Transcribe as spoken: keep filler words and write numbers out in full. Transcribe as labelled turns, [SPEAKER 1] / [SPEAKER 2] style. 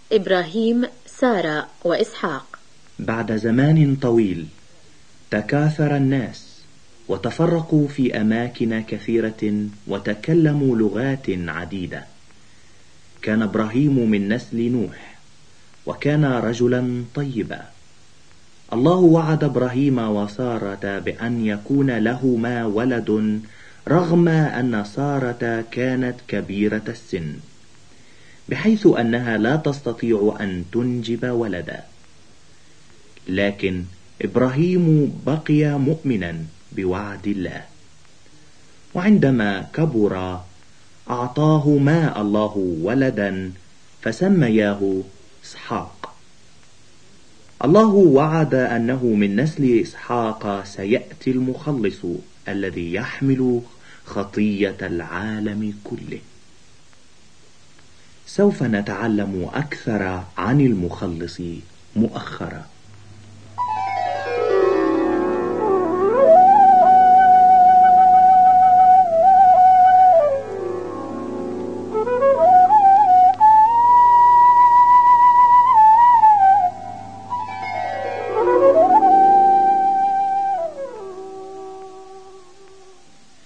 [SPEAKER 1] إبراهيم، سارة وإسحاق.
[SPEAKER 2] بعد زمان طويل تكاثر الناس وتفرقوا في أماكن كثيرة وتكلموا لغات عديدة. كان إبراهيم من نسل نوح وكان رجلا طيبا. الله وعد إبراهيم وسارة بأن يكون لهما ولد رغم أن سارة كانت كبيرة السن بحيث أنها لا تستطيع أن تنجب ولدا. لكن إبراهيم بقي مؤمنا بوعد الله، وعندما كبر أعطاهما الله ولدا فسمياه إسحاق. الله وعد أنه من نسل إسحاق سيأتي المخلص الذي يحمل خطية العالم كله. سوف نتعلم أكثر عن المخلص مؤخرا.